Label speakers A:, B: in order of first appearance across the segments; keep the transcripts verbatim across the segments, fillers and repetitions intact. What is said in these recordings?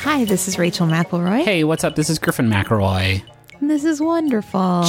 A: Hi, this is Rachel McElroy.
B: Hey, what's up? This is Griffin McElroy.
A: This is wonderful.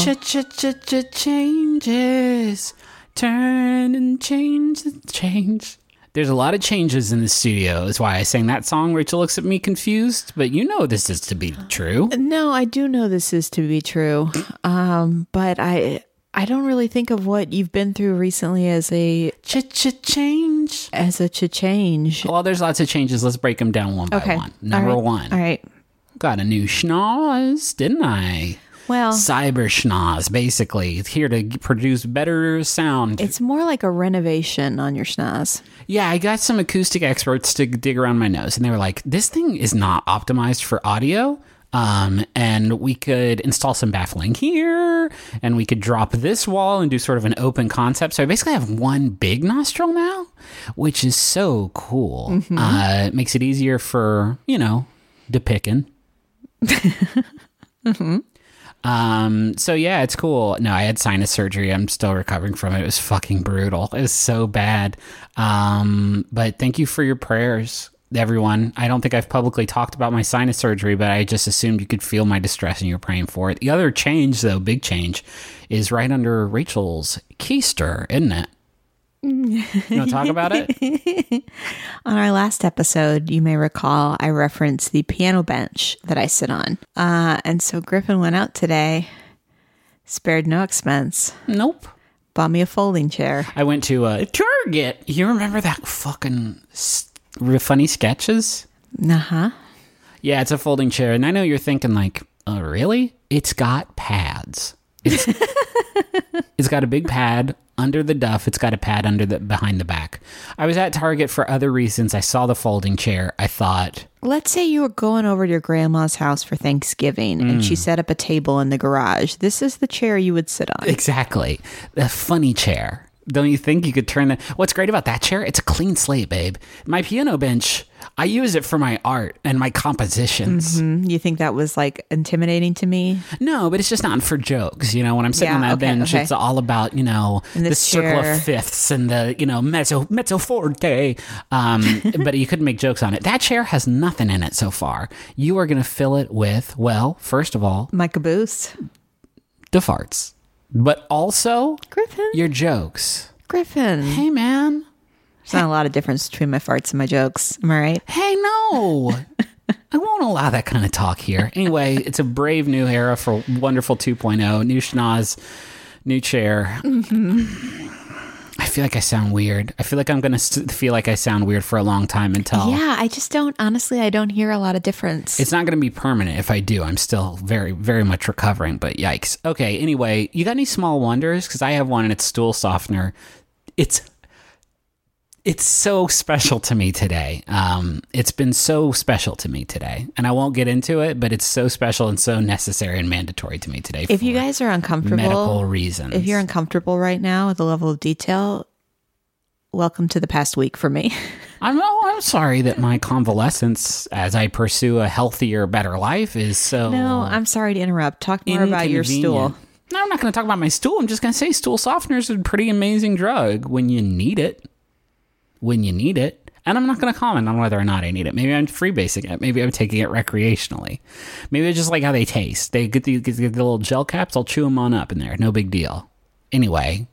B: Ch-ch-ch-ch-changes. Turn and change the change. There's a lot of changes in the studio. That's why I sang that song. Rachel looks at me confused, but you know this is to be true.
A: No, I do know this is to be true. Um, but I I don't really think of what you've been through recently as a
B: Ch-ch-change.
A: as a ch-change.
B: Well, there's lots of changes. Let's break them down one by
A: Okay.
B: one. Number
A: All right.
B: one.
A: All right.
B: Got a new schnoz, didn't I?
A: Well,
B: Cyber schnoz, basically. It's here to produce better sound.
A: it's more like a renovation on your schnoz.
B: Yeah, I got some acoustic experts to dig around my nose, and they were like, this thing is not optimized for audio. Um, and we could install some baffling here, and we could drop this wall and do sort of an open concept. So I basically have one big nostril now, which is so cool. Mm-hmm. Uh, it makes it easier for, you know, depicking. mm-hmm. Um, so yeah, it's cool. No, I had sinus surgery. I'm still recovering from it. It was fucking brutal. It was so bad. Um, but thank you for your prayers, everyone. I don't think I've publicly talked about my sinus surgery, but I just assumed you could feel my distress and you're praying for it. The other change, though, big change, is right under Rachel's keister, isn't it? You want to talk about it?
A: On our last episode, you may recall I referenced the piano bench that I sit on. Uh, and so Griffin went out today, spared no expense,
B: Nope.
A: bought me a folding chair.
B: I went to uh, Target. You remember that fucking s- funny sketches?
A: Uh-huh.
B: Yeah, it's a folding chair. And I know you're thinking like, oh, really? It's got pads. It's, it's got a big pad under the duff. It's got a pad under the behind the back. I was at Target for other reasons. I saw the folding chair. I thought,
A: Let's say you were going over to your grandma's house for Thanksgiving mm. and she set up a table in the garage. This is the chair you would sit on.
B: Exactly. The funny chair. Don't you think you could turn that? What's great about that chair? It's a clean slate, babe. My piano bench, I use it for my art and my compositions.
A: Mm-hmm. You think that was like intimidating to me?
B: No, but it's just not for jokes. You know, when I'm sitting
A: Yeah,
B: on that
A: okay,
B: bench,
A: okay.
B: it's all about, you know,
A: And
B: the
A: this
B: circle
A: chair-
B: of fifths and the, you know, mezzo, mezzo forte. Um, but you couldn't make jokes on it. That chair has nothing in it so far. You are going to fill it with, well, first of all,
A: My caboose.
B: the farts, but also
A: Griffin.
B: your jokes.
A: Griffin.
B: Hey, man.
A: There's not a lot of difference between my farts and my jokes. Am I right?
B: Hey, no. I won't allow that kind of talk here. Anyway, it's a brave new era for Wonderful two point oh. New schnoz, new chair. Mm-hmm. I feel like I sound weird. I feel like I'm going to st- feel like I sound weird for a long time until...
A: Yeah, I just don't, honestly, I don't hear a lot of difference.
B: It's not going to be permanent if I do. I'm still very, very much recovering, but yikes. Okay, anyway, you got any small wonders? Because I have one and it's stool softener. It's... It's so special to me today. Um, it's been so special to me today. And I won't get into it, but it's so special and so necessary and mandatory to me today.
A: If you guys are uncomfortable,
B: medical reasons.
A: If you're uncomfortable right now with the level of detail, welcome to the past week for me.
B: I'm, oh, I'm sorry that my convalescence as I pursue a healthier, better life is so...
A: No, I'm sorry to interrupt. Talk more about your stool.
B: No, I'm not going to talk about my stool. I'm just going to say stool softener is a pretty amazing drug when you need it. When you need it. And I'm not going to comment on whether or not I need it. Maybe I'm freebasing it. Maybe I'm taking it recreationally. Maybe I just like how they taste. They get the, get the little gel caps. I'll chew them on up in there. No big deal. Anyway.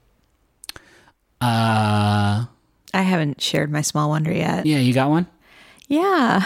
B: Uh,
A: I haven't shared my small wonder yet.
B: Yeah, you got one?
A: Yeah.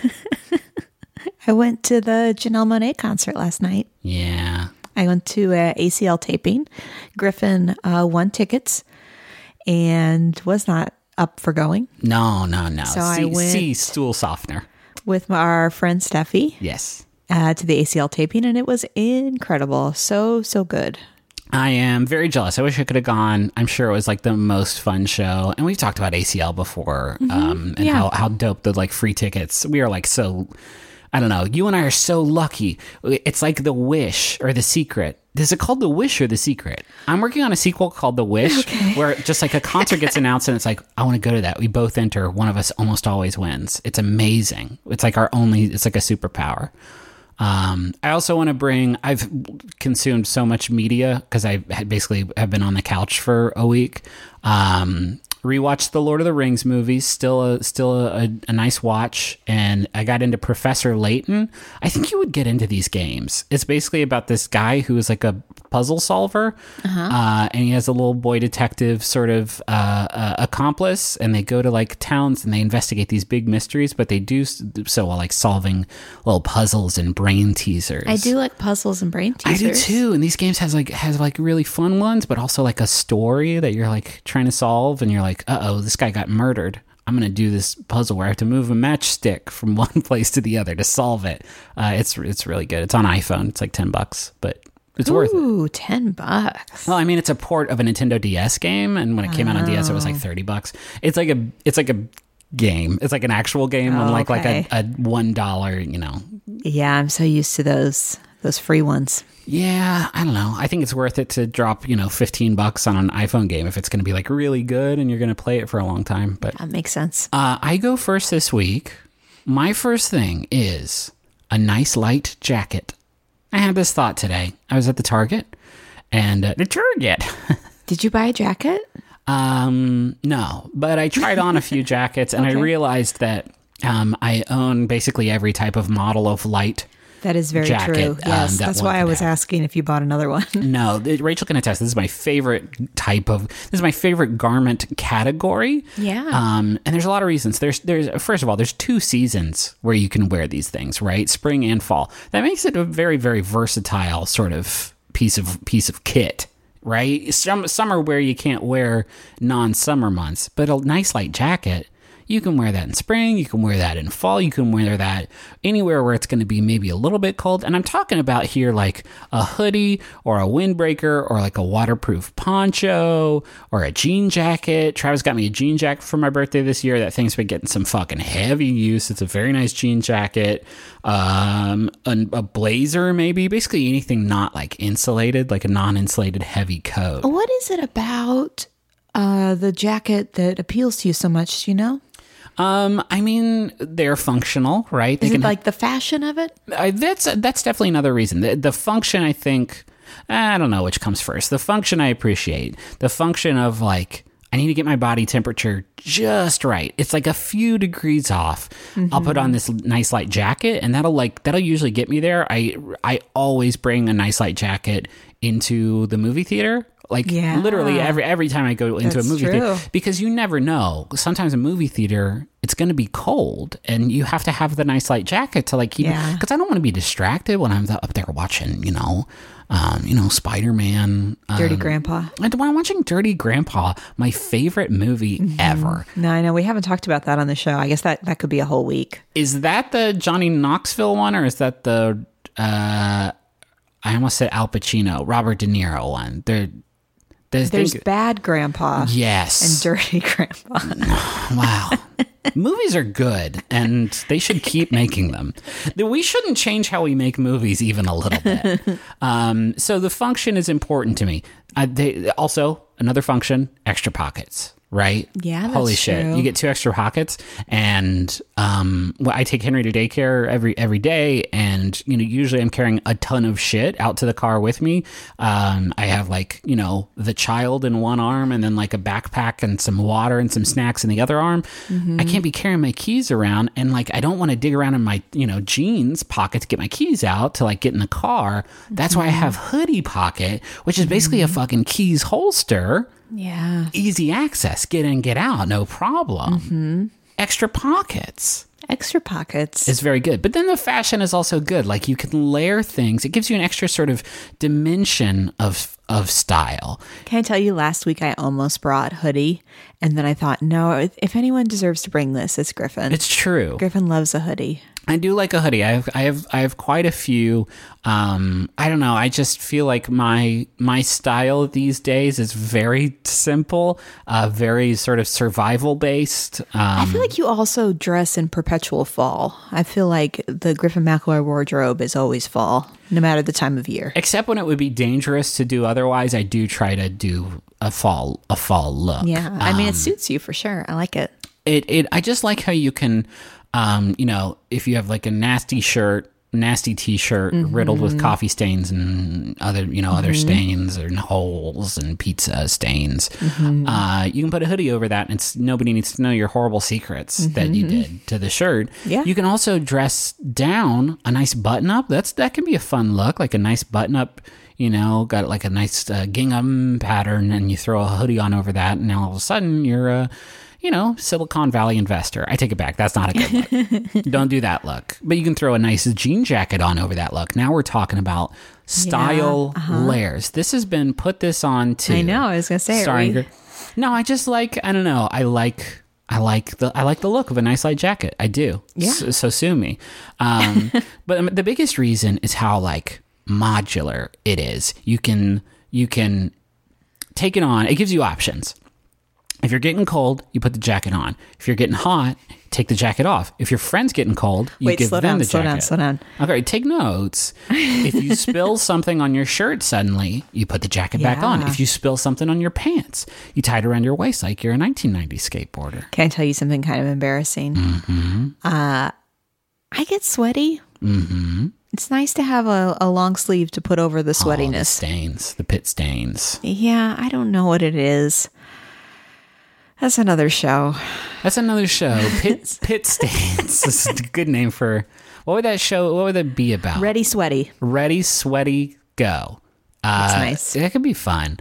A: I went to the Janelle Monáe concert last night.
B: Yeah.
A: I went to a A C L taping. Griffin uh, won tickets and was not up for going.
B: No, no, no.
A: So
B: see,
A: I went
B: see stool softener.
A: with our friend Steffi.
B: Yes.
A: Uh, to the A C L taping, and it was incredible. So, so good.
B: I am very jealous. I wish I could have gone. I'm sure it was like the most fun show. And we've talked about A C L before, mm-hmm. um, and
A: yeah.
B: how, how dope the like free tickets. We are like so, I don't know. You and I are so lucky. It's like The Wish or The Secret. Is it called The Wish or The Secret? I'm working on a sequel called The Wish, okay. where just like a concert gets announced and it's like, I want to go to that. We both enter. One of us almost always wins. It's amazing. It's like our only, it's like a superpower. Um, I also want to bring, I've consumed so much media because I basically have been on the couch for a week. Um, rewatched the Lord of the Rings movies. Still, a, still a, a, a nice watch. And I got into Professor Layton. I think you would get into these games. It's basically about this guy who is like a puzzle solver, uh-huh. uh, and he has a little boy detective sort of uh, uh, accomplice, and they go to like towns and they investigate these big mysteries, but they do so while like solving little puzzles and brain teasers.
A: I do like puzzles and brain teasers.
B: I do too. And these games has like has like really fun ones, but also like a story that you're like trying to solve, and you're like, uh oh, this guy got murdered. I'm going to do this puzzle where I have to move a matchstick from one place to the other to solve it. Uh, it's it's really good. It's on iPhone. It's like ten bucks, but it's
A: Ooh,
B: worth it.
A: Ooh, ten bucks.
B: Well, I mean, it's a port of a Nintendo D S game, and when it came oh. out on D S, it was like thirty bucks. It's like a it's like a game. It's like an actual game,
A: oh,
B: unlike
A: okay.
B: like a, a one dollar, you know.
A: Yeah, I'm so used to those those free ones.
B: Yeah, I don't know. I think it's worth it to drop, you know, fifteen bucks on an iPhone game if it's going to be like really good and you're going to play it for a long time. But
A: that makes sense.
B: Uh, I go first this week. My first thing is a nice light jacket. I had this thought today. I was at the Target and uh, the Target.
A: Did you buy a jacket?
B: Um, no, but I tried on a few jackets and okay. I realized that um, I own basically every type of model of light.
A: That is very
B: jacket,
A: true. Yes,
B: um, that
A: that's why I was have. asking if you bought another one.
B: No, Rachel can attest. This is my favorite type of. This is my favorite garment category.
A: Yeah.
B: Um, and there's a lot of reasons. There's, there's first of all, there's two seasons where you can wear these things, right? Spring and fall. That makes it a very, very versatile sort of piece of piece of kit, right? Some summer where you can't wear non-summer months, but a nice light jacket. You can wear that in spring, you can wear that in fall, you can wear that anywhere where it's going to be maybe a little bit cold. And I'm talking about here like a hoodie or a windbreaker or like a waterproof poncho or a jean jacket. Travis got me a jean jacket for my birthday this year. That thing's been getting some fucking heavy use. It's a very nice jean jacket. Um, a, a blazer maybe, basically anything not like insulated, like a non-insulated heavy coat.
A: What is it about uh, the jacket that appeals to you so much, do you know?
B: Um, I mean, they're functional, right? They
A: Is
B: can,
A: it like the fashion of it?
B: I, that's that's definitely another reason. The, the function, I think, I don't know which comes first. The function I appreciate. The function of like, I need to get my body temperature just right. It's like a few degrees off. Mm-hmm. I'll put on this nice light jacket, and that'll like that'll usually get me there. I I always bring a nice light jacket into the movie theater. Like yeah. literally every every time I go into
A: That's
B: a movie
A: true.
B: theater, because you never know. Sometimes a movie theater, it's going to be cold, and you have to have the nice light jacket to like keep.
A: Yeah.
B: Because I don't want to be distracted when I'm up there watching, you know, um, you know, Spider-Man,
A: Dirty
B: um,
A: Grandpa.
B: And when I'm watching Dirty Grandpa, my favorite movie mm-hmm. ever.
A: No, I know we haven't talked about that on the show. I guess that that could be a whole week.
B: Is that the Johnny Knoxville one, or is that the? Uh, I almost said Al Pacino, Robert De Niro one. They're
A: There's, There's Bad Grandpa.
B: Yes.
A: And Dirty Grandpa.
B: Wow. Movies are good, and they should keep making them. We shouldn't change how we make movies even a little bit. Um, so the function is important to me. Uh, they, also, another function, extra pockets. Right?
A: Yeah, that's
B: Holy shit.
A: true.
B: You get two extra pockets. And um, well, I take Henry to daycare every every day. And, you know, usually I'm carrying a ton of shit out to the car with me. Um, I have like, you know, the child in one arm and then like a backpack and some water and some snacks in the other arm. Mm-hmm. I can't be carrying my keys around. And like, I don't want to dig around in my, you know, jeans pocket to get my keys out to like get in the car. That's mm-hmm. why I have hoodie pocket, which is basically mm-hmm. a fucking keys holster.
A: Yeah.
B: Easy access. Get in, get out. No problem.
A: Mm-hmm.
B: Extra pockets.
A: Extra pockets.
B: It's very good. But then the fashion is also good. Like you can layer things. It gives you an extra sort of dimension of of style.
A: Can I tell you, last week I almost brought hoodie. And then I thought, no, if, if anyone deserves to bring this, it's Griffin.
B: It's true.
A: Griffin loves a hoodie.
B: I do like a hoodie. I have, I have, I have quite a few. Um, I don't know. I just feel like my my style these days is very simple, uh, very sort of survival based. Um,
A: I feel like you also dress in perpetual fall. I feel like the Griffin McElroy wardrobe is always fall, no matter the time of year.
B: Except when it would be dangerous to do otherwise. I do try to do a fall a fall look.
A: Yeah, I mean,
B: um,
A: it suits you for sure. I like it.
B: It it. I just like how you can. Um, you know, if you have like a nasty shirt nasty t-shirt mm-hmm. riddled with coffee stains and other, you know, mm-hmm. other stains and holes and pizza stains. Mm-hmm. Uh, you can put a hoodie over that, and it's, nobody needs to know your horrible secrets mm-hmm. that you did to the shirt.
A: Yeah.
B: You can also dress down a nice button-up. That's that can be a fun look, like a nice button-up. You know, got like a nice uh, gingham pattern, and you throw a hoodie on over that, and now all of a sudden you're a, you know, Silicon Valley investor. I take it back. That's not a good look. Don't do that look. But you can throw a nice jean jacket on over that look. Now we're talking about style
A: yeah, uh-huh.
B: layers. This has been put this on too.
A: I know. I was gonna say.
B: Starring,
A: we...
B: No, I just like. I don't know. I like. I like the I like the look of a nice light jacket. I do.
A: Yeah.
B: So, so sue me. Um, but the biggest reason is how like modular it is. You can you can take it on. It gives you options. If you're getting cold, you put the jacket on. If you're getting hot, take the jacket off. If your friend's getting cold, you
A: Wait,
B: give
A: slow
B: them
A: down,
B: the
A: slow
B: jacket.
A: Slow down, slow down.
B: Okay, take notes. If you spill something on your shirt suddenly, you put the jacket yeah. back on. If you spill something on your pants, you tie it around your waist like you're a nineteen nineties skateboarder.
A: Can I tell you something kind of embarrassing?
B: Mm-hmm.
A: Uh, I get sweaty.
B: Mm-hmm.
A: It's nice to have a, a long sleeve to put over the sweatiness.
B: Oh, the stains, the pit stains.
A: Yeah, I don't know what it is. That's another show.
B: That's another show. Pit Pit Stains. This is a good name for... What would that show... What would that be about?
A: Ready, Sweaty.
B: Ready, Sweaty, Go.
A: That's
B: uh,
A: nice.
B: That could be fun.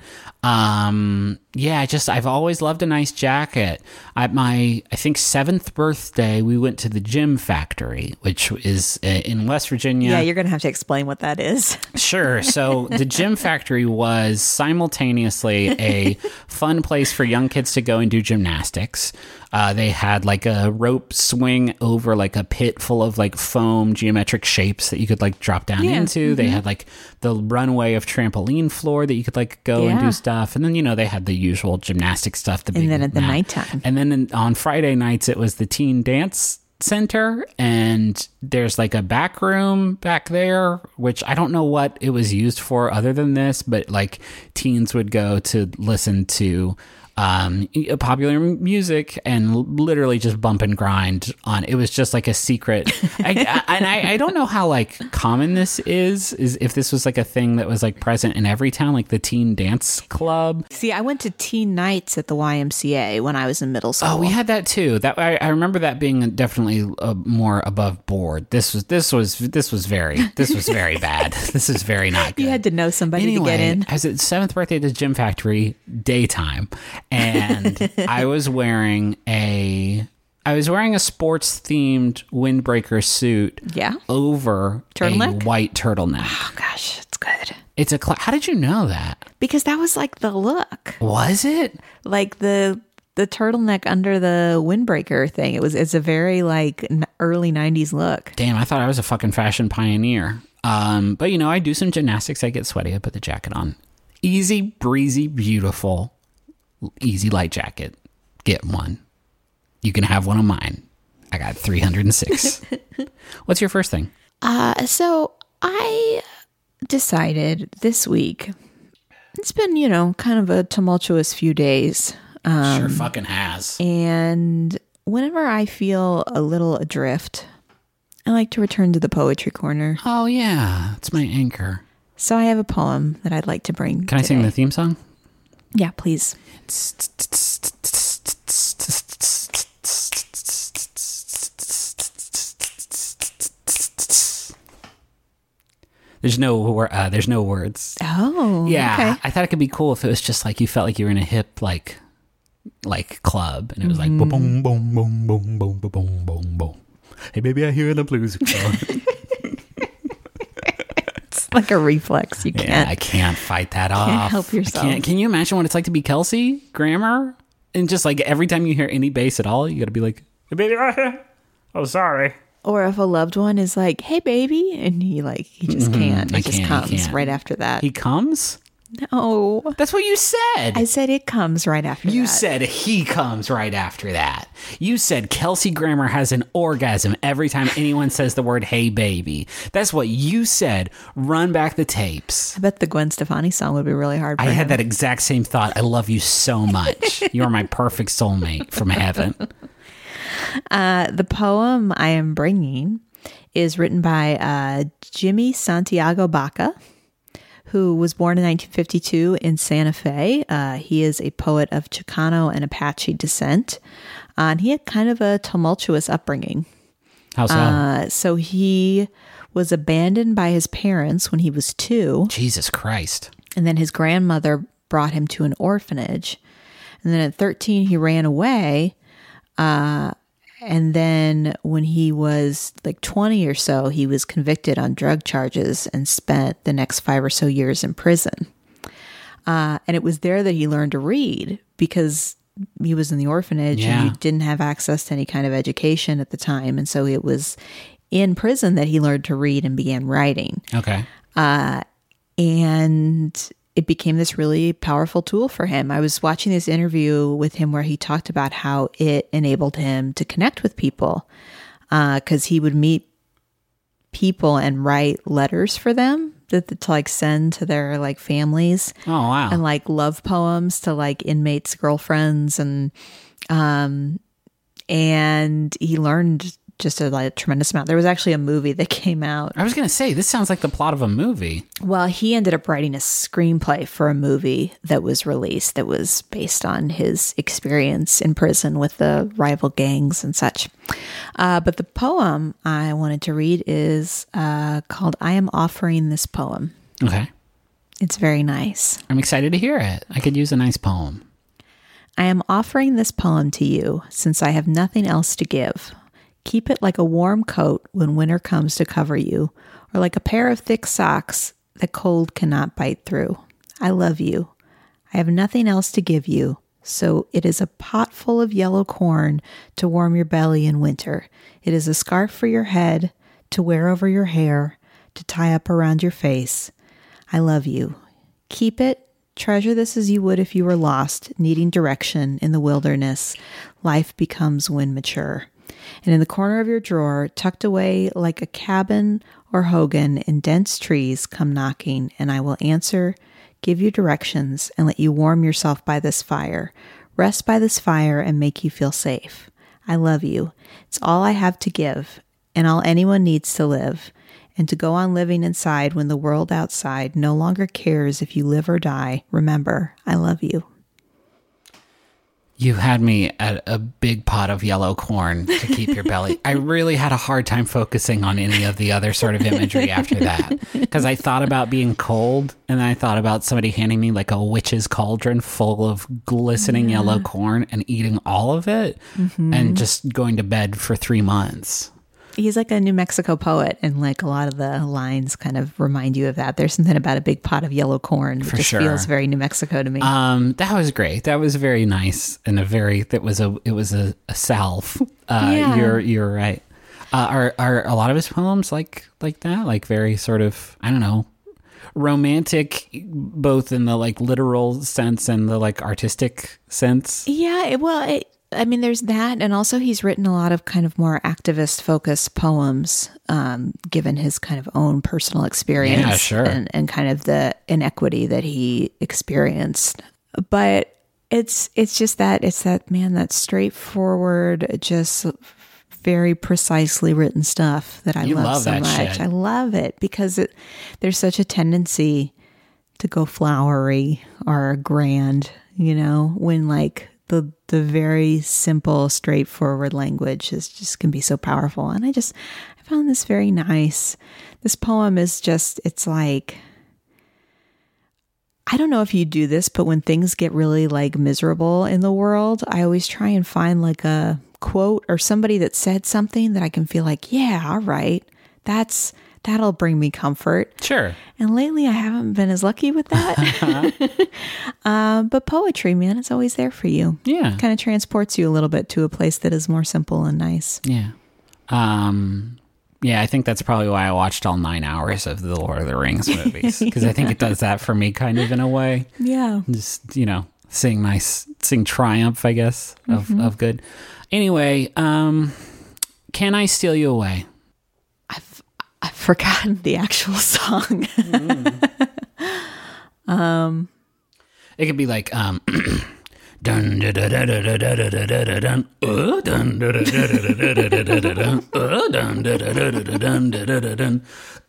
B: Um, yeah, just... I've always loved a nice jacket. At my, I think, seventh birthday, we went to the Gym Factory, which is uh, in West Virginia.
A: Yeah, you're going to have to explain what that is.
B: Sure. So the Gym Factory was simultaneously a fun place for young kids to go and do gymnastics. Uh, they had like a rope swing over like a pit full of like foam geometric shapes that you could like drop down
A: yeah.
B: into. Mm-hmm. They had like the runway of trampoline floor that you could like go
A: yeah.
B: and do stuff. And then, you know, they had the usual gymnastic stuff. The
A: and
B: big
A: then at the
B: mat.
A: nighttime.
B: And then in, on Friday nights, it was the teen dance center, and there's like a back room back there, which I don't know what it was used for other than this, but like teens would go to listen to um, popular music and literally just bump and grind on. It was just like a secret. I, I, and I, I don't know how like common this is, is if this was like a thing that was like present in every town, like the teen dance club.
A: See, I went to teen nights at the Y M C A when I was in middle school.
B: Oh, we had that too. That I, I remember that being definitely uh, more above board. This was this was this was very this was very bad. This is very not good.
A: You had to know somebody
B: anyway,
A: to get in.
B: I was at seventh birthday at the Gym Factory daytime, and I was wearing a I was wearing a sports themed windbreaker suit.
A: Yeah.
B: Over
A: turtleneck?
B: a white turtleneck.
A: Oh gosh, it's good.
B: It's a. Cl- How did you know that?
A: Because that was like the look.
B: Was it
A: like the the turtleneck under the windbreaker thing? It was. It's a very like early nineties look.
B: Damn, I thought I was a fucking fashion pioneer. Um, but you know, I do some gymnastics. I get sweaty. I put the jacket on. Easy breezy, beautiful. Easy light jacket. Get one. You can have one of mine. I got three hundred six. What's your first thing?
A: Uh, so I decided this week, it's been, you know, kind of a tumultuous few days.
B: Um, sure fucking has.
A: And whenever I feel a little adrift, I like to return to the poetry corner.
B: Oh, yeah. It's my anchor.
A: So I have a poem that I'd like to bring
B: Can today. I sing the theme song?
A: Yeah, please.
B: There's no uh, there's no words.
A: Oh,
B: yeah.
A: Okay.
B: I thought it could be cool if it was just like you felt like you were in a hip like like club, and it was like boom boom boom boom boom boom boom boom boom. Hey baby, I hear the blues.
A: It's like a reflex. You can't.
B: Yeah, I can't fight that off.
A: Can't help yourself.
B: Can't, can you imagine what it's like to be Kelsey Grammer? And just like every time you hear any bass at all, you got to be like, hey baby, oh sorry.
A: Or if a loved one is like, hey, baby, and he like, he just can't.
B: Mm-hmm.
A: It just
B: can't,
A: comes right after that.
B: He comes?
A: No.
B: That's what you said.
A: I said it comes right after
B: you
A: that.
B: said he comes right after that. You said Kelsey Grammer has an orgasm every time anyone says the word, hey, baby. That's what you said. Run back the tapes.
A: I bet the Gwen Stefani song would be really hard for
B: I
A: him.
B: had that exact same thought. I love you so much. You are my perfect soulmate from heaven.
A: Uh, the poem I am bringing is written by uh, Jimmy Santiago Baca, who was born in nineteen fifty-two in Santa Fe. Uh, he is a poet of Chicano and Apache descent. Uh, and he had kind of a tumultuous upbringing.
B: How so?
A: Uh, so he was abandoned by his parents when he was two.
B: Jesus Christ.
A: And then his grandmother brought him to an orphanage. And then at thirteen, he ran away. Uh, and then when he was like twenty or so, he was convicted on drug charges and spent the next five or so years in prison. Uh, and it was there that he learned to read because he was in the orphanage
B: Yeah.
A: and he didn't have access to any kind of education at the time. And so it was in prison that he learned to read and began writing.
B: Okay.
A: Uh, and it became this really powerful tool for him. I was watching this interview with him where he talked about how it enabled him to connect with people because uh, he would meet people and write letters for them that to like send to their like families.
B: Oh, wow.
A: And like love poems to like inmates' girlfriends. And, um, and he learned just a like, tremendous amount. There was actually a movie that came out.
B: I was going to say, this sounds like the plot of a movie.
A: Well, he ended up writing a screenplay for a movie that was released that was based on his experience in prison with the rival gangs and such. Uh, but the poem I wanted to read is uh, called I Am Offering This Poem.
B: Okay.
A: It's very nice.
B: I'm excited to hear it. I could use a nice poem.
A: I am offering this poem to you since I have nothing else to give. Keep it like a warm coat when winter comes to cover you, or like a pair of thick socks that cold cannot bite through. I love you. I have nothing else to give you, so it is a pot full of yellow corn to warm your belly in winter. It is a scarf for your head to wear over your hair, to tie up around your face. I love you. Keep it. Treasure this as you would if you were lost, needing direction in the wilderness. Life becomes when mature. And in the corner of your drawer, tucked away like a cabin or hogan in dense trees, come knocking, and I will answer, give you directions, and let you warm yourself by this fire. Rest by this fire and make you feel safe. I love you. It's all I have to give, and all anyone needs to live, and to go on living inside when the world outside no longer cares if you live or die. Remember, I love you.
B: You had me at a big pot of yellow corn to keep your belly. I really had a hard time focusing on any of the other sort of imagery after that. Because I thought about being cold, and then I thought about somebody handing me like a witch's cauldron full of glistening yeah. yellow corn and eating all of it mm-hmm. and just going to bed for three months.
A: He's like a New Mexico poet, and like a lot of the lines kind of remind you of that. There's something about a big pot of yellow corn that
B: For
A: just
B: sure.
A: feels very New Mexico to me.
B: Um, that was great. That was very nice, and a very that was a it was a, a salve. Uh,
A: yeah.
B: You're you're right. Uh, are are a lot of his poems like like that? Like very sort of I don't know, romantic, both in the like literal sense and the like artistic sense.
A: Yeah. It, well. It, I mean, there's that. And also he's written a lot of kind of more activist focused poems, um, given his kind of own personal experience
B: yeah, sure.
A: and, and kind of the inequity that he experienced. But it's, it's just that, it's that, man, that straightforward, just very precisely written stuff that I
B: you
A: love,
B: love
A: so
B: that
A: much.
B: Shit.
A: I love it because it, there's such a tendency to go flowery or grand, you know, when like, The, the very simple, straightforward language is just can be so powerful. And I just, I found this very nice. This poem is just, it's like, I don't know if you do this, but when things get really like miserable in the world, I always try and find like a quote or somebody that said something that I can feel like, yeah, all right, that's, that'll bring me comfort.
B: Sure.
A: And lately I haven't been as lucky with that. uh, but poetry, man, it's always there for you.
B: Yeah.
A: It kind of transports you a little bit to a place that is more simple and nice.
B: Yeah. Um, yeah, I think that's probably why I watched all nine hours of the Lord of the Rings movies. Because I think it does that for me kind of in a way.
A: Yeah.
B: Just, you know, seeing nice, seeing triumph, I guess, of, mm-hmm. of good. Anyway, um, Can I Steal You Away?
A: I've I've forgotten the actual song.
B: mm. um, it could be like, um, Dun dun dun dun dun dun dun dun dun. Uh, dun dun dun dun dun dun dun dun. Uh, dun dun dun dun dun dun dun dun.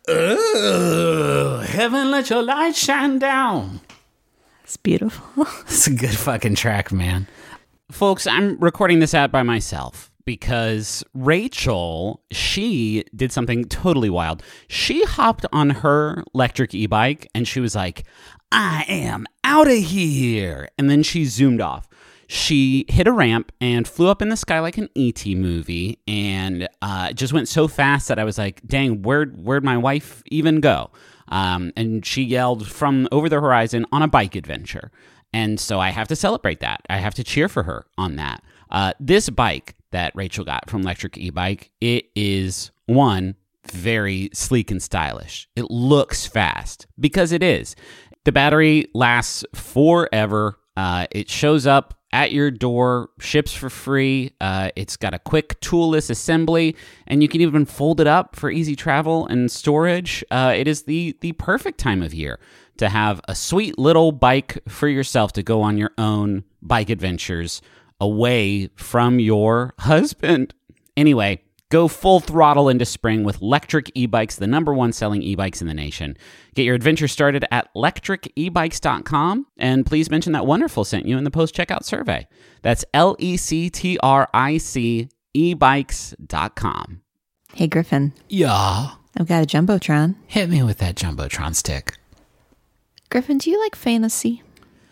B: Uh, heaven, let your light shine down.
A: It's beautiful.
B: It's a good fucking track, man. Folks, I'm recording this out by myself because Rachel, she did something totally wild. She hopped on her electric e-bike and she was like, I am out of here. And then she zoomed off. She hit a ramp and flew up in the sky like an E T movie, and uh, it just went so fast that I was like, dang, where'd, where'd my wife even go? Um, and she yelled from over the horizon on a bike adventure. And so I have to celebrate that. I have to cheer for her on that. Uh, this bike that Rachel got from Electric E-Bike, it is, one, very sleek and stylish. It looks fast because it is. The battery lasts forever. Uh, it shows up at your door, ships for free. Uh, it's got a quick toolless assembly, and you can even fold it up for easy travel and storage. Uh, it is the the perfect time of year to have a sweet little bike for yourself to go on your own bike adventures away from your husband. Anyway, go full throttle into spring with Electric E-Bikes, the number one selling e-bikes in the nation. Get your adventure started at electric e bikes dot com, and please mention that Wonderful sent you in the post-checkout survey. That's L E C T R I C e bikes dot com.
A: Hey, Griffin.
B: Yeah?
A: I've got a Jumbotron.
B: Hit me with that Jumbotron stick.
A: Griffin, do you like fantasy?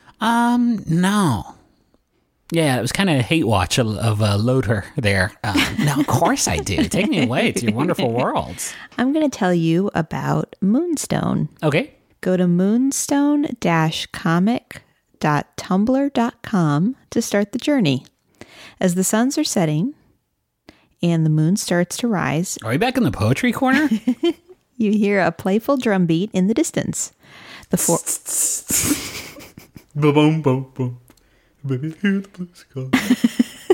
B: Um, no. Yeah, it was kind of a hate watch of, of a loader there. Um, no, of course I do. Take me away to your wonderful worlds.
A: I'm going to tell you about Moonstone.
B: Okay.
A: Go to moonstone dash comic dot tumblr dot com to start the journey. As the suns are setting and the moon starts to rise,
B: Are we back in the poetry corner?
A: you hear a playful drum beat in the distance. The four...
C: Boom, boom, boom. Baby, hear the blue sky.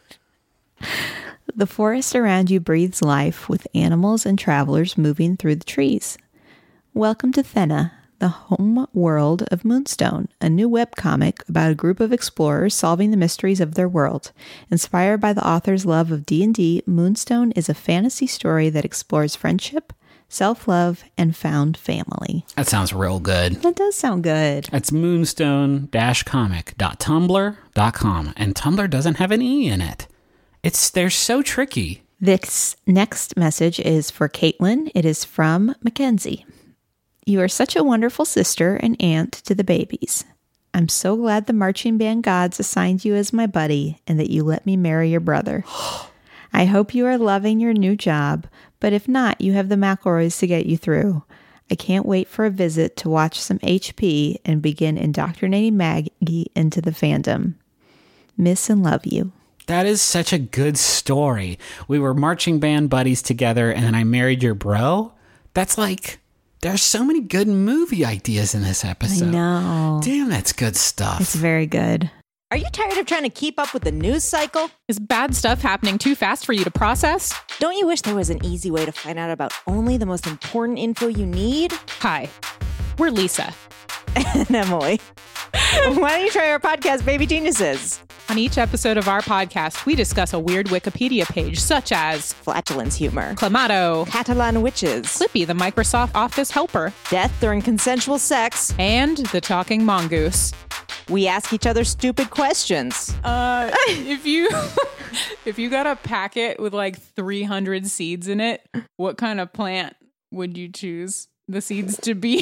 A: The forest around you breathes life with animals and travelers moving through the trees. Welcome to Thena, the home world of Moonstone, a new webcomic about a group of explorers solving the mysteries of their world. Inspired by the author's love of D and D, Moonstone is a fantasy story that explores friendship, self-love, and found family.
B: That sounds real good.
A: That does sound good.
B: That's moonstone dash comic dot tumblr dot com, and Tumblr doesn't have an E in it. It's they're so tricky.
A: This next message is for Caitlin. It is from Mackenzie. You are such a wonderful sister and aunt to the babies. I'm so glad the marching band gods assigned you as my buddy and that you let me marry your brother. I hope you are loving your new job, but if not, you have the McElroys to get you through. I can't wait for a visit to watch some H P and begin indoctrinating Maggie into the fandom. Miss and love you.
B: That is such a good story. We were marching band buddies together, and then I married your bro. That's like, there's so many good movie ideas in this episode.
A: I know.
B: Damn, that's good stuff.
A: It's very good.
D: Are you tired of trying to keep up with the news cycle?
E: Is bad stuff happening too fast for you to process?
D: Don't you wish there was an easy way to find out about only the most important info you need?
E: Hi, we're Lisa.
D: And Emily. Why don't you try our podcast, Baby Geniuses?
E: On each episode of our podcast, we discuss a weird Wikipedia page such as
D: Flatulence humor,
E: Clamato,
D: Catalan witches,
E: Clippy, the Microsoft Office helper,
D: death during consensual sex,
E: and the talking mongoose.
D: We ask each other stupid questions.
E: Uh, if you if you got a packet with like three hundred seeds in it, what kind of plant would you choose the seeds to be?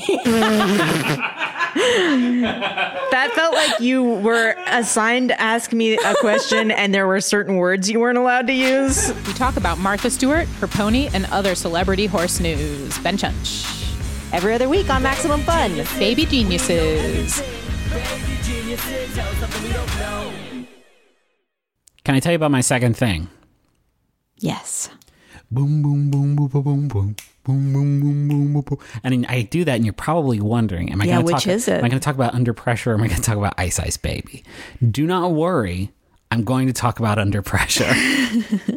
D: That felt like you were assigned to ask me a question and there were certain words you weren't allowed to use.
E: We talk about Martha Stewart, her pony, and other celebrity horse news. Ben Chunch.
D: Every other week on Maximum Fun.
E: Baby Geniuses.
B: Can I tell you about my second thing?
A: Yes.
B: Boom, boom, boom, boom, boom, boom, boom. Boom, boom, boom, boom, boom, boom. And I do that, and you're probably wondering, am I
A: Yeah,
B: going to
A: which
B: talk?
A: is it?
B: Am I going to talk about Under Pressure, or am I going to talk about Ice Ice Baby? Do not worry. I'm going to talk about Under Pressure.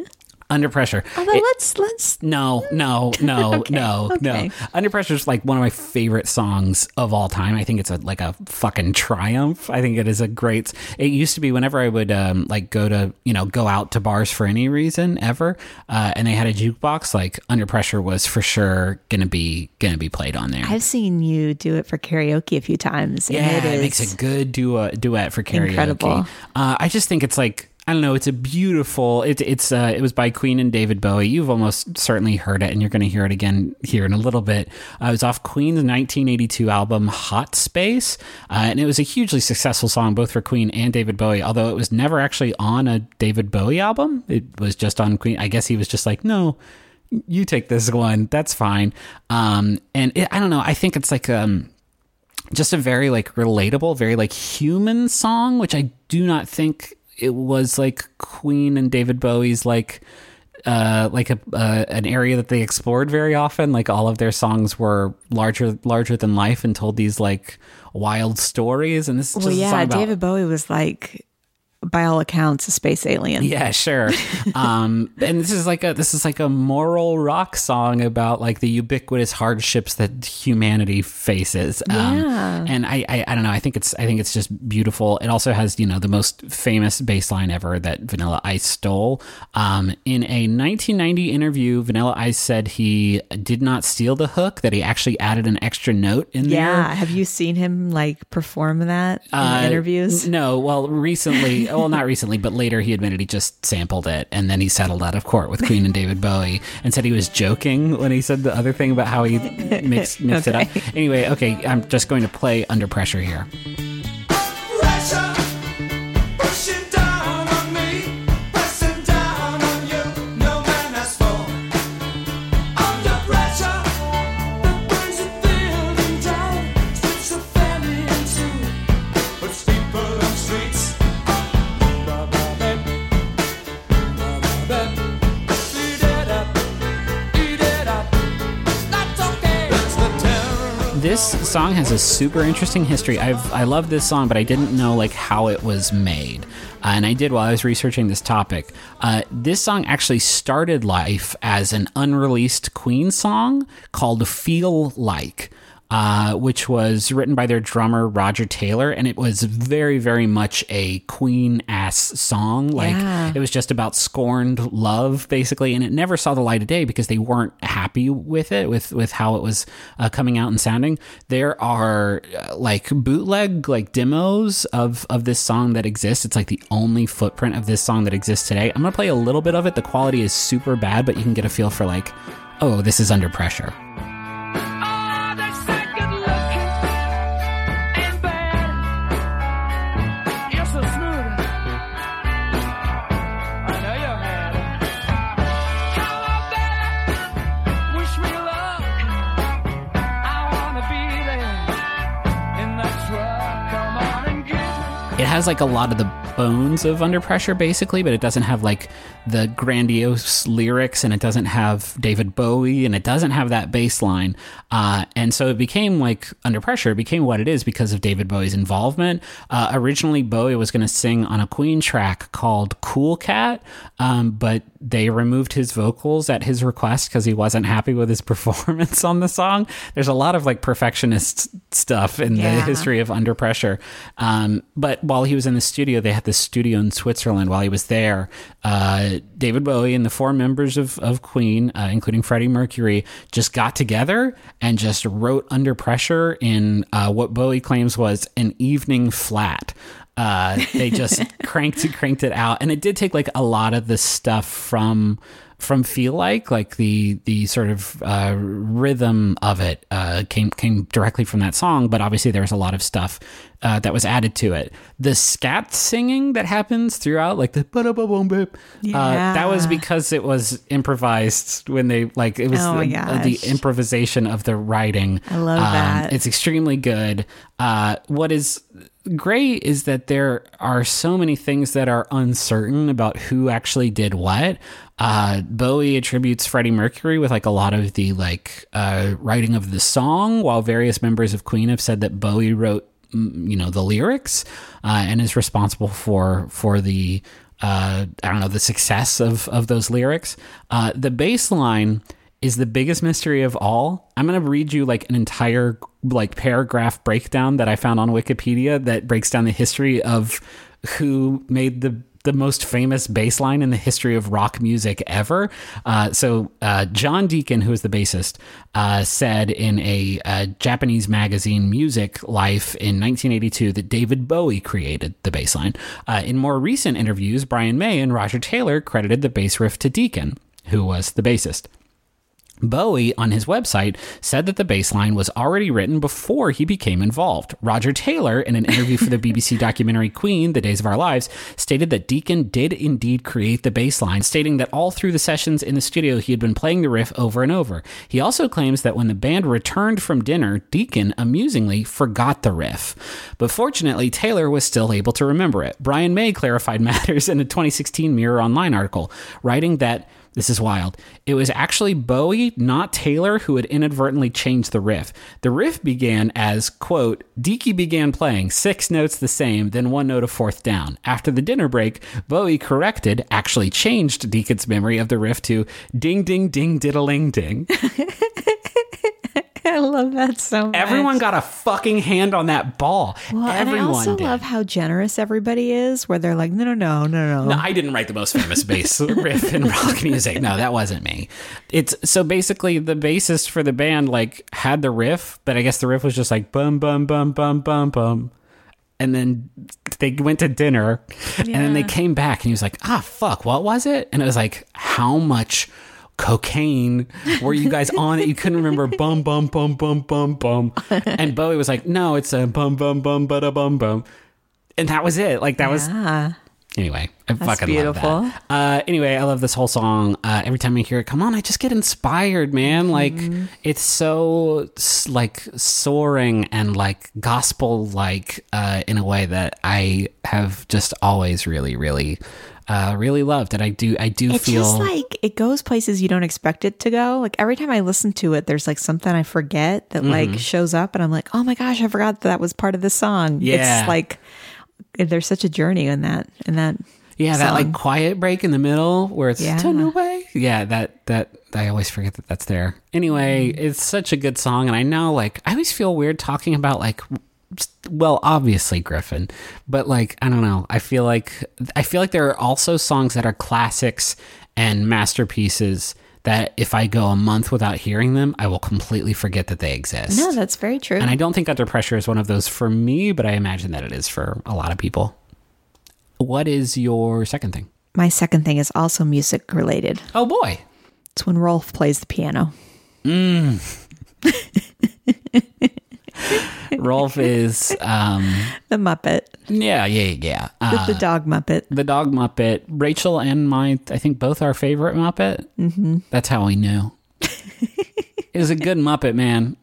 B: Under Pressure.
A: Although
B: It-
A: let's let's
B: No, no, no,
A: Okay,
B: no,
A: okay.
B: no. Under Pressure is like one of my favorite songs of all time. I think it's a, like a fucking triumph. I think it is a great. It used to be whenever I would um, like go to you know go out to bars for any reason ever, uh, and they had a jukebox. Like Under Pressure was for sure gonna be gonna be played on there.
A: I've seen you do it for karaoke a few times. and
B: Yeah,
A: it,
B: it,
A: is
B: makes a good duet duet for karaoke.
A: incredible.
B: Uh, I just think it's like I don't know. It's a beautiful. It, it's uh, it was by Queen and David Bowie. You've almost certainly heard it, and you're going to hear it again here in a little bit. Uh, it was off Queen's nineteen eighty-two album Hot Space, uh, and it was a hugely successful song both for Queen and David Bowie. Although it was never actually on a David Bowie album, it was just on Queen. I guess he was just like, no, you take this one. That's fine. Um, and it, I don't know. I think it's like um. just a very like relatable, very like human song, which I do not think it was like Queen and David Bowie's like uh like a uh, an area that they explored very often. Like all of their songs were larger larger than life and told these like wild stories. And this is just
A: well,
B: a
A: yeah.
B: song about
A: David Bowie was like, by all accounts, a space alien.
B: yeah, sure. Um, and this is like a this is like a moral rock song about like the ubiquitous hardships that humanity faces. Um,
A: Yeah.
B: and I, I I don't know. I think it's I think it's just beautiful. It also has you know the most famous bass line ever that Vanilla Ice stole. Um, in a nineteen ninety interview, Vanilla Ice said he did not steal the hook; that he actually added an extra note in there.
A: Yeah. Have you seen him like perform that in
B: Uh,
A: interviews?
B: No, well, recently, well, not recently, but later he admitted he just sampled it and then he settled out of court with Queen and David Bowie and said he was joking when he said the other thing about how he mixed, mixed it up. Anyway, okay, I'm just going to play Under Pressure here.
F: Pressure pushing down on me, pressing down on you. No man has fallen under pressure that brings a feeling down, splits a family in two, puts people on streets. Eat it up, eat it up. That's okay. That's the terror.
B: This song has a super interesting history. I've I love this song, but I didn't know like how it was made, uh, and I did while I was researching this topic. Uh, this song actually started life as an unreleased Queen song called "Feel Like." Uh, which was written by their drummer Roger Taylor, and it was very, very much a Queen-ass song. Like
A: Yeah.
B: it was just about scorned love, basically, and it never saw the light of day because they weren't happy with it, with with how it was uh, coming out and sounding. There are uh, like bootleg like demos of of this song that exist. It's like the only footprint of this song that exists today. I'm gonna play a little bit of it. The quality is super bad, but you can get a feel for like, oh, this is Under Pressure.
F: Oh, they say good looking and bad. You're so smooth. I know you're mad. Come on, baby. Wish me luck. I wanna be there in that truck. Come on and give me.
B: It has like a lot of the bones of Under Pressure basically, but it doesn't have like the grandiose lyrics, and it doesn't have David Bowie, and it doesn't have that bass line. Uh, and so it became like Under Pressure, it became what it is because of David Bowie's involvement. Uh, originally, Bowie was going to sing on a Queen track called Cool Cat, um, but they removed his vocals at his request because he wasn't happy with his performance on the song. There's a lot of like perfectionist stuff in the
A: Yeah.
B: history of Under Pressure. Um, but while he was in the studio, they had this studio in Switzerland. While he was there, uh, David Bowie and the four members of, of Queen, uh, including Freddie Mercury, just got together and just wrote Under Pressure in uh, what Bowie claims was an evening flat. Uh, they just cranked cranked it out, and it did take like a lot of the stuff from from Feel Like, like the the sort of uh, rhythm of it uh, came came directly from that song, but obviously there was a lot of stuff uh, that was added to it. The scat singing that happens throughout, like the ba-da-ba-boom bip, uh, that was
A: Yeah.
B: because it was improvised when they like it was
A: Oh my
B: the, uh, the
A: gosh.
B: improvisation of the writing.
A: I love that.
B: It's extremely good. Uh, what is great is that there are so many things that are uncertain about who actually did what. Uh, Bowie attributes Freddie Mercury with like a lot of the like uh, writing of the song, while various members of Queen have said that Bowie wrote, mm, you know, the lyrics uh, and is responsible for for the uh, I don't know, the success of, of those lyrics. Uh, the bass line is the biggest mystery of all. I'm going to read you like an entire like paragraph breakdown that I found on Wikipedia that breaks down the history of who made the the most famous bass line in the history of rock music ever. Uh, so uh, John Deacon, who is the bassist, uh, said in a, uh Japanese magazine, Music Life, in nineteen eighty-two that David Bowie created the bass line. Uh, in more recent interviews, Brian May and Roger Taylor credited the bass riff to Deacon, who was the bassist. Bowie, on his website, said that the bass line was already written before he became involved. Roger Taylor, in an interview for the B B C documentary Queen, The Days of Our Lives, stated that Deacon did indeed create the bass line, stating that all through the sessions in the studio he had been playing the riff over and over. He also claims that when the band returned from dinner, Deacon, amusingly, forgot the riff. But fortunately, Taylor was still able to remember it. Brian May clarified matters in a twenty sixteen Mirror Online article, writing that, this is wild, it was actually Bowie, not Taylor, who had inadvertently changed the riff. The riff began as, quote, Deaky began playing six notes the same, then one note a fourth down. After the dinner break, Bowie corrected, actually changed Deacon's memory of the riff to ding, ding, ding, diddling, ding.
A: I love that so much.
B: Everyone got a fucking hand on that ball.
A: Well,
B: Everyone
A: and I also
B: did.
A: love how generous everybody is, where they're like, no, no, no, no, no.
B: No, I didn't write the most famous bass riff in rock music. No, that wasn't me. It's so basically the bassist for the band like had the riff, but I guess the riff was just like bum bum bum bum bum bum. And then they went to dinner, and then they came back, and he was like, "Ah, fuck, what was it?" And it was like, "How much cocaine were you guys on it? You couldn't remember bum bum bum bum bum bum." And Bowie was like, "No, it's a bum bum bum bada bum bum," and that was it. Like that was.
A: Ah,
B: Anyway, I fucking
A: beautiful.
B: love that. Uh, anyway, I love this whole song. Uh, every time I hear it, come on, I just get inspired, man. Like it's so s- like soaring and like gospel like uh, in a way that I have just always really, really, uh, really loved. And I do, I do
A: it's
B: feel
A: just like it goes places you don't expect it to go. Like every time I listen to it, there's like something I forget that like shows up, and I'm like, oh my gosh, I forgot that, that was part of the song.
B: Yeah.
A: It's like there's such a journey in that in that
B: yeah, that
A: song.
B: like quiet break in the middle where it's
A: Yeah.
B: turn away. Yeah, that that I always forget that that's there. Anyway, it's such a good song, and I know like I always feel weird talking about like, well, obviously Griffin, but like I don't know. I feel like I feel like there are also songs that are classics and masterpieces that if I go a month without hearing them, I will completely forget that they exist.
A: No, that's very true.
B: And I don't think Under Pressure is one of those for me, but I imagine that it is for a lot of people. What is your second thing?
A: My second thing is also music related.
B: Oh boy.
A: It's when Rolf plays the piano.
B: Rolf is, um,
A: The Muppet.
B: yeah, yeah, yeah. Uh,
A: the dog Muppet.
B: the dog Muppet. Rachel and my, I think both our favorite Muppet. Mm-hmm. That's how we knew. It was a good Muppet, man.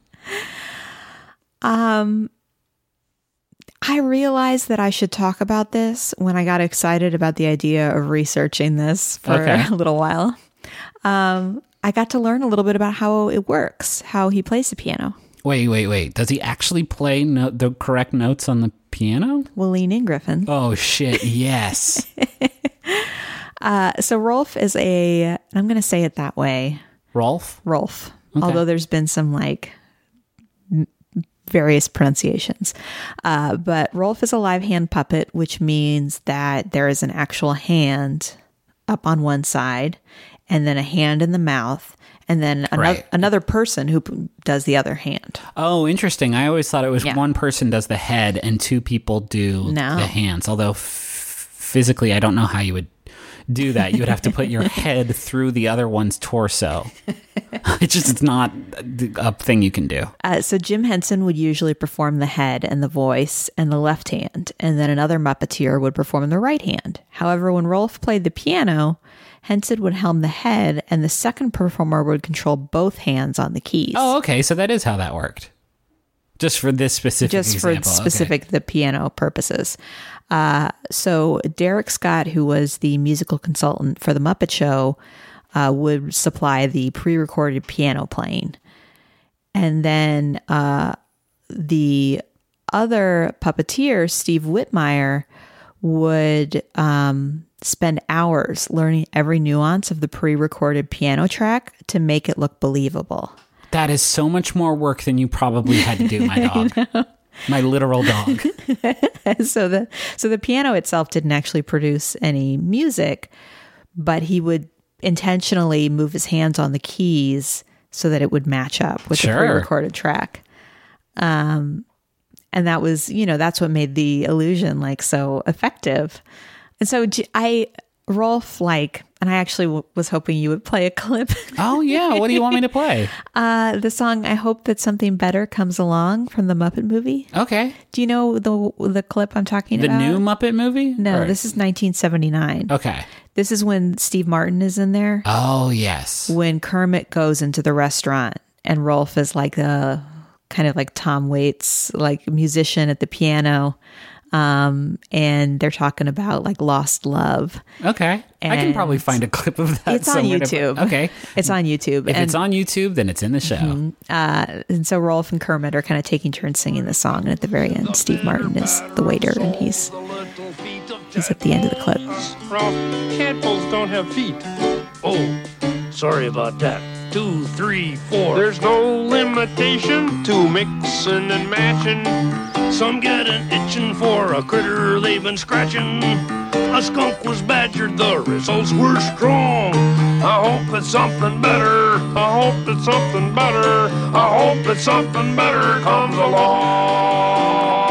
A: Um, I realized that I should talk about this when I got excited about the idea of researching this for
B: Okay.
A: a little while. Um, I got to learn a little bit about how it works, how he plays the piano.
B: Wait, wait, wait. Does he actually play no- the correct notes on the piano?
A: Willeen and Griffin.
B: Oh, shit. Yes.
A: Uh, so Rolf is a, I'm going to say it that way,
B: Rolf?
A: Rolf,
B: Okay.
A: although there's been some like m- various pronunciations. Uh, but Rolf is a live hand puppet, which means that there is an actual hand up on one side and then a hand in the mouth. And then another,
B: Right.
A: another person who p- does the other hand.
B: Oh, interesting. I always thought it was
A: Yeah.
B: one person does the head and two people do
A: No.
B: the hands. Although f- physically, I don't know how you would do that. You would have to put your head through the other one's torso. It's just it's not a thing you can do.
A: Uh, so Jim Henson would usually perform the head and the voice and the left hand, and then another Muppeteer would perform the right hand. However, when Rolf played the piano, Henson would helm the head, and the second performer would control both hands on the keys.
B: Oh, okay. So that is how that worked. Just for this specific
A: just
B: example.
A: for
B: Okay.
A: specific the piano purposes. Uh, so Derek Scott, who was the musical consultant for the Muppet Show, uh, would supply the pre-recorded piano playing, and then uh, the other puppeteer, Steve Whitmire, would um, spend hours learning every nuance of the pre-recorded piano track to make it look believable.
B: That is so much more work than you probably had to do, my dog. My literal dog.
A: so the so the piano itself didn't actually produce any music, but he would intentionally move his hands on the keys so that it would match up with
B: Sure.
A: the pre-recorded track. Um, and that was, you know, that's what made the illusion like so effective. And so J- I, Rolf, like, and I actually w- was hoping you would play a clip.
B: Oh, yeah. What do you want me to play?
A: Uh, the song "I Hope That Something Better Comes Along" from the Muppet movie.
B: Okay.
A: Do you know the the clip I'm talking
B: The
A: about?
B: new Muppet movie?
A: No,
B: Or-
A: this is nineteen seventy-nine.
B: Okay.
A: This is when Steve Martin is in there.
B: Oh, yes.
A: When Kermit goes into the restaurant and Rolf is like a kind of like Tom Waits, like musician at the piano. Um, and they're talking about like lost love.
B: Okay. I can
A: And
B: probably find a clip of that
A: It's on
B: somewhere to-
A: YouTube.
B: Okay.
A: It's on YouTube.
B: If
A: and,
B: it's on YouTube, then it's in the show.
A: uh, and so Rolf and Kermit are kind of taking turns singing the song. And at the very end, Steve Martin is the waiter and he's he's at the end of the clip.
G: Ralph, tadpoles don't have feet.
H: Oh, sorry about that. Two, three, four.
G: There's no limitation to mixing and matching.
H: Some get an itching for a critter they've been scratching. A skunk was badgered, the results were strong.
G: I hope that something better. I hope that something better. I hope that something better comes along.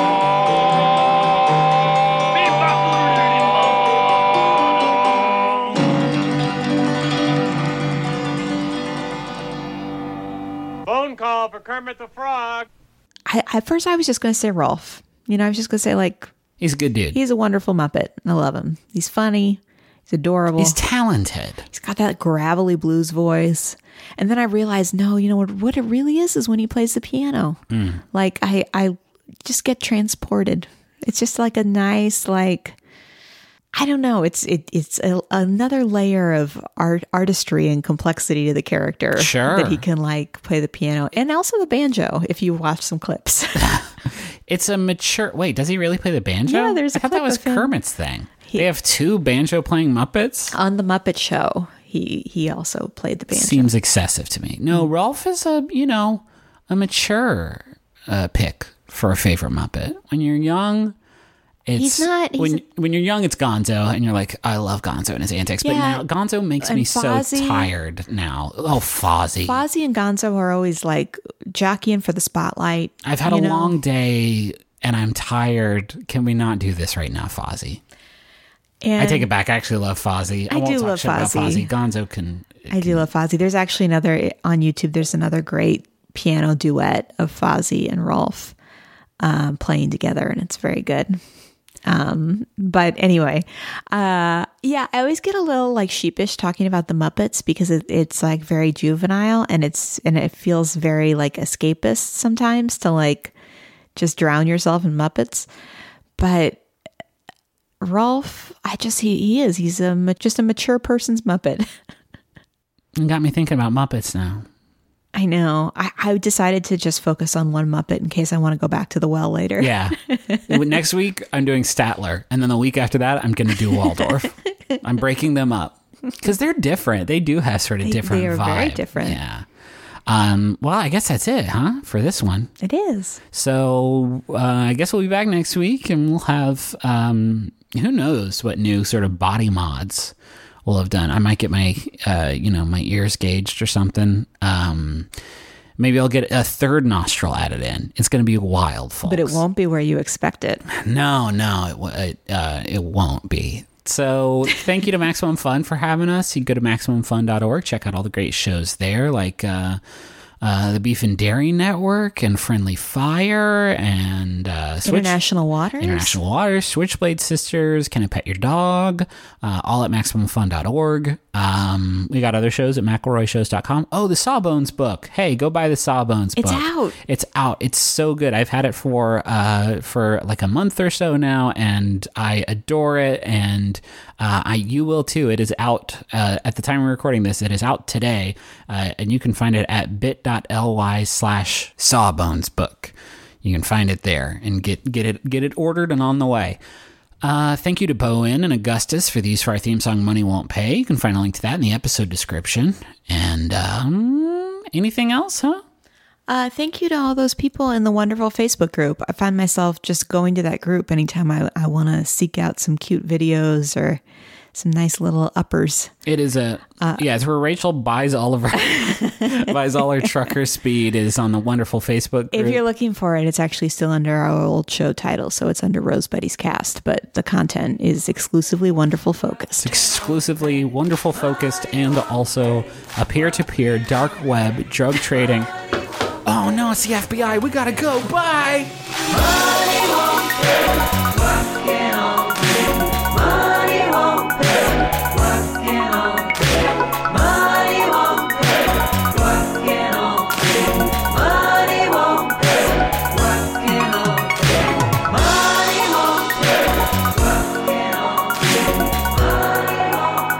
G: Phone call for Kermit the Frog.
A: I, at first, I was just going to say Rolf. You know, I was just going to say, like,
B: He's a good dude.
A: he's a wonderful Muppet. I love him. He's funny. He's adorable.
B: He's talented.
A: He's got that gravelly blues voice. And then I realized, no, you know what? What it really is is when he plays the piano.
B: Mm.
A: Like I, I just get transported. It's just like a nice, like, I don't know. It's it, it's a, another layer of art, artistry and complexity to the character.
B: Sure.
A: That he can like play the piano and also the banjo. If you watch some clips.
B: It's a mature. Wait, does he really play the banjo?
A: Yeah, there's a
B: I thought that
A: clip
B: was
A: of him.
B: Kermit's thing. they have two banjo playing Muppets.
A: On the Muppet Show, he he also played the banjo.
B: Seems excessive to me. No, Rolf is a you know a mature uh, pick for a favorite Muppet. When you're young, it's
A: He's not- he's
B: when
A: a-
B: when you're young, it's Gonzo, and you're like, I love Gonzo and his antics. But
A: Yeah.
B: now Gonzo makes
A: And
B: me
A: Fozzie.
B: so tired now. Oh, Fozzie.
A: Fozzie and Gonzo are always like jockeying for the spotlight.
B: I've had
A: you
B: a
A: know?
B: long day and I'm tired. Can we not do this right now, Fozzie?
A: And
B: I take it back. I actually love Fozzie. I,
A: I
B: won't
A: do
B: talk
A: love
B: shit about
A: Fozzie.
B: Fozzie. Gonzo can.
A: I do love Fozzie. There's actually another on YouTube. There's another great piano duet of Fozzie and Rolf um, playing together, and it's very good. Um, but anyway, uh, yeah, I always get a little like sheepish talking about the Muppets because it, it's like very juvenile and it's and it feels very like escapist sometimes to like just drown yourself in Muppets. But Rolf, I just he he is he's a ma- just a mature person's Muppet.
B: You got me thinking about Muppets now.
A: I know. I, I decided to just focus on one Muppet in case I want to go back to the well later.
B: Yeah. Next week, I'm doing Statler. And then the week after that, I'm going to do Waldorf. I'm breaking them up because they're different. They do have sort of
A: They-
B: different
A: they are
B: vibe.
A: very different.
B: Yeah. Um, well, I guess that's it, huh? For this one.
A: It is.
B: So uh, I guess we'll be back next week and we'll have, um, who knows what new sort of body mods we'll have done. I might get my, uh, you know, my ears gauged or something. Um, maybe I'll get a third nostril added in. It's going to be wild, folks.
A: But it won't be where you expect it.
B: No, no, it, w- it, uh, it won't be. So thank you to Maximum Fun for having us. You can go to maximum fun dot org, check out all the great shows there, like uh, uh, the Beef and Dairy Network and Friendly Fire and uh, Switch-
A: International Waters.
B: International Waters, Switchblade Sisters, Can I Pet Your Dog, uh, all at maximum fun dot org. Um, we got other shows at mcelroy shows dot com. Oh, the Sawbones book. Hey, go buy the Sawbones book.
A: It's out.
B: It's out. It's so good. I've had it for uh, for like a month or so now, and I adore it. And uh, I you will too. It is out uh, at the time we're recording this. It is out today, uh, and you can find it at bit.ly slash Sawbones book. You can find it there and get get it get it ordered and on the way. Uh, thank you to Bowen and Augustus for the use for our theme song, Money Won't Pay. You can find a link to that in the episode description. And um, anything else, huh?
A: Uh, thank you to all those people in the wonderful Facebook group. I find myself just going to that group anytime I, I want to seek out some cute videos or some nice little uppers.
B: It is a, uh, yeah, it's where Rachel buys all of her, buys all her trucker speed is on the wonderful Facebook group.
A: If you're looking for it, it's actually still under our old show title, so it's under Rose Buddy's Cast, but the content is exclusively Wonderful Focused.
B: It's exclusively Wonderful Focused and also a peer-to-peer dark web drug trading. Oh no, it's the F B I. We gotta go. Bye.
F: Money won't pay. What can all pay? Money won't pay. What can all pay? Money won't pay. What can all pay? Money won't pay. What can all pay? Money won't pay. What can all pay? Money won't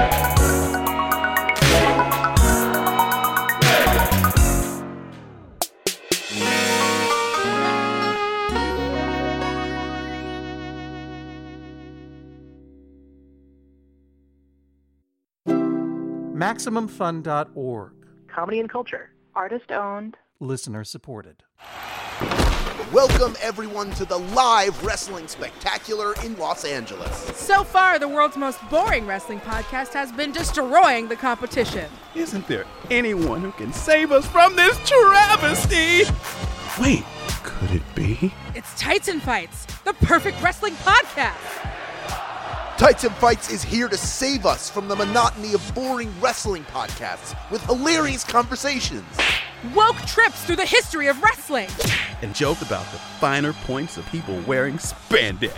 I: Maximum Fun dot org.
J: Comedy and culture. Artist owned.
I: Listener supported.
K: Welcome, everyone, to the live wrestling spectacular in Los Angeles.
L: So far, the world's most boring wrestling podcast has been destroying the competition.
M: Isn't there anyone who can save us from this travesty? Wait, could it be?
L: It's Tights and Fights, the perfect wrestling podcast.
K: Tights and Fights is here to save us from the monotony of boring wrestling podcasts with hilarious conversations.
L: Woke trips through the history of wrestling.
M: And joke about the finer points of people wearing spandex.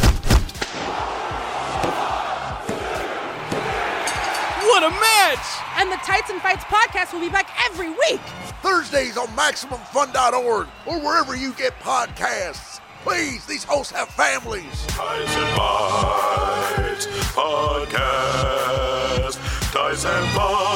M: What a match!
L: And the Tights and Fights podcast will be back every week.
K: Thursdays on Maximum Fun dot org or wherever you get podcasts. Please, these hosts have families.
G: Tights and Fights Podcast. Tights and Fights.